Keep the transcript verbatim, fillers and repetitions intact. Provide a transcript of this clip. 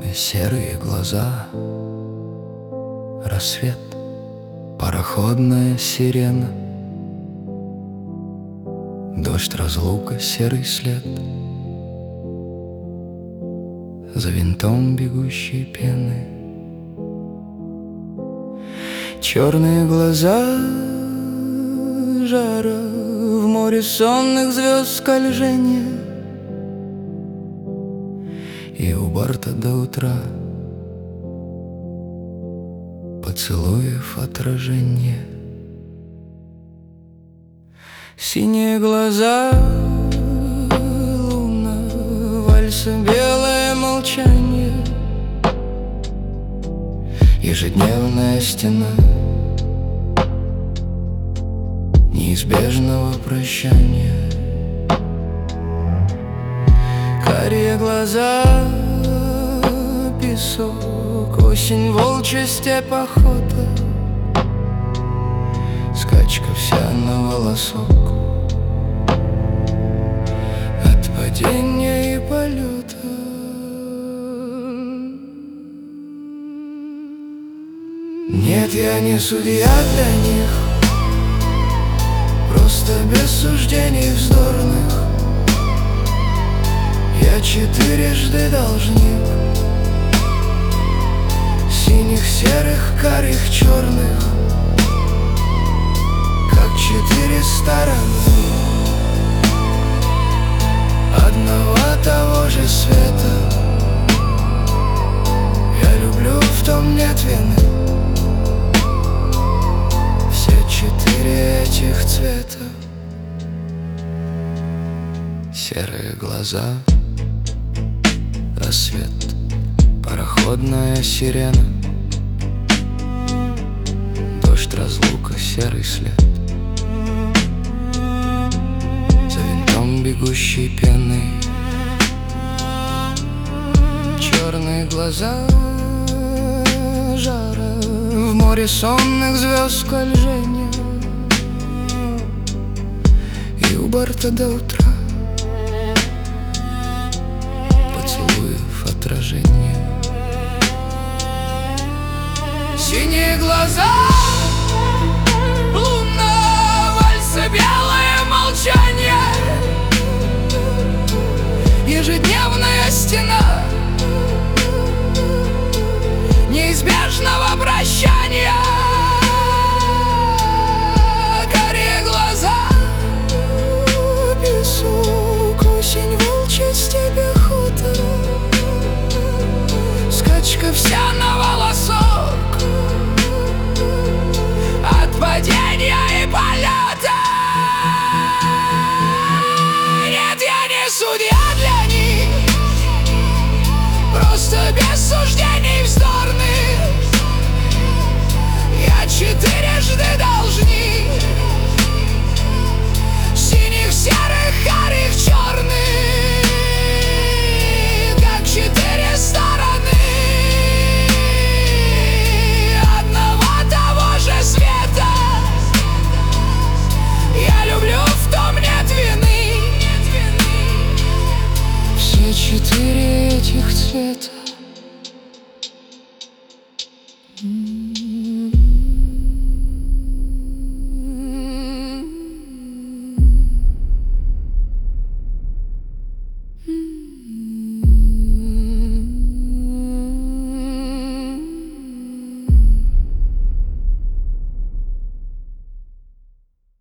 Черные серые глаза, рассвет, пароходная сирена, дождь, разлука, серый след, за винтом бегущей пены. Черные глаза, жара, в море сонных звезд скольжения, и у борта до утра поцелуев отражение. Синие глаза, луна, вальса, белое молчание, ежедневная стена неизбежного прощания. Карие глаза, песок, осень, волчья степь, охота, скачка вся на волосок от падения и полета. Нет, я не судья для них, просто без суждений вздорных. Я четырежды должник синих, серых, карих, черных, как четыре стороны одного того же света. Я люблю, в том нет вины, все четыре этих цвета. Серые глаза, рассвет, пароходная сирена, дождь, разлука, серый след, за винтом бегущей пены. Черные глаза, жара, в море сонных звезд скольжения, и у борта до утра отражение. Синие глаза, луна, вальса, белое молчание, ежедневная стена неизбежного прощания. Карие глаза, песок, осень, волчья степь, охота, скачка вся на волосок от падения и полета. Нет, я не судья для них, просто без суждений вздорных. Я четырежды должник синих, серых, карих, черных, как четыре стороны света. Я люблю, в том нет вины, все четыре этих цвета.